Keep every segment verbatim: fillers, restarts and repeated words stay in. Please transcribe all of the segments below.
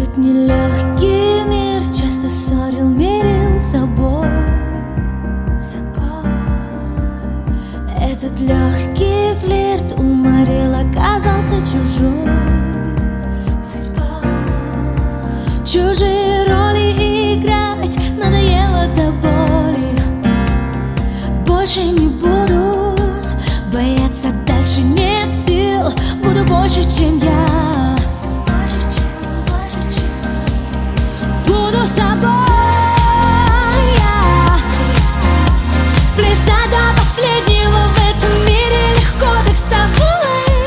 Этот нелегкий мир часто ссорил, мирил собой, собой. Этот легкий флирт уморил, оказался чужой судьбой. Чужие роли играть надоело до боли. Больше не буду бояться, дальше нет сил. Буду больше, чем я. Буду собой я. Плясать до последнего в этом мире легко, так с тобой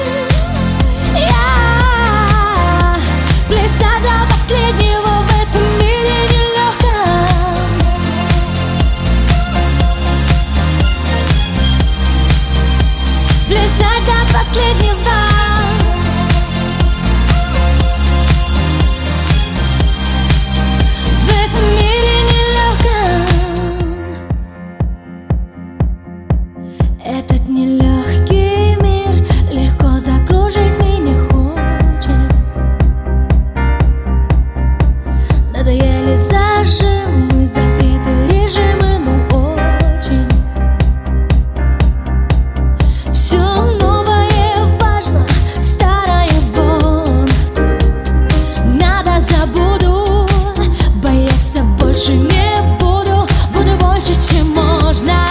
я. Плясать до последнего в этом мире нелегко. Плясать до последнего. Этот нелегкий мир легко закружить меня хочет. Надоели зажимы, запреты, режимы, ну очень. Все новое важно, старое вон. Надо забуду, бояться больше не буду. Буду больше, чем можно.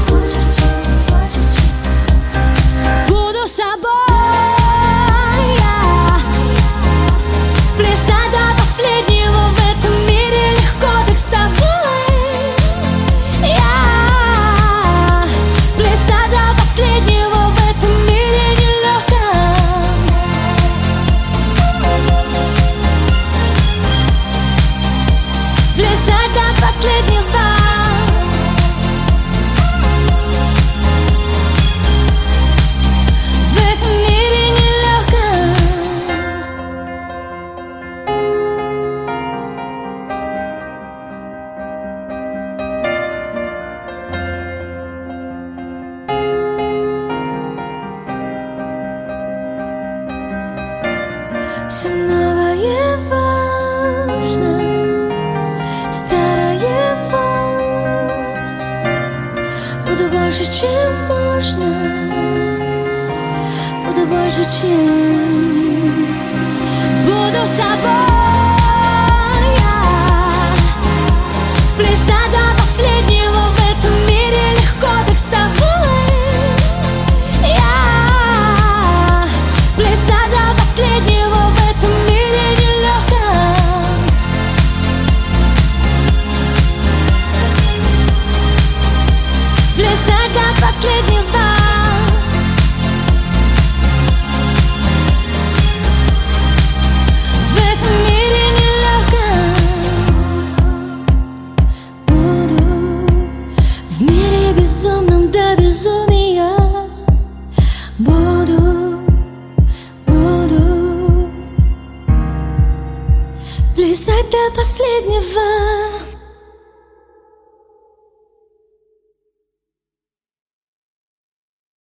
Все новое важно, старое вон. Буду больше, чем можно. Буду больше, чем. Буду собой я. Плясать до последнего в этом мире легко, так с тобой я. Плясать до последнего. Плясать до последнего. В этом мире нелегко. Буду в мире безумном до безумия. Буду, буду плясать до последнего.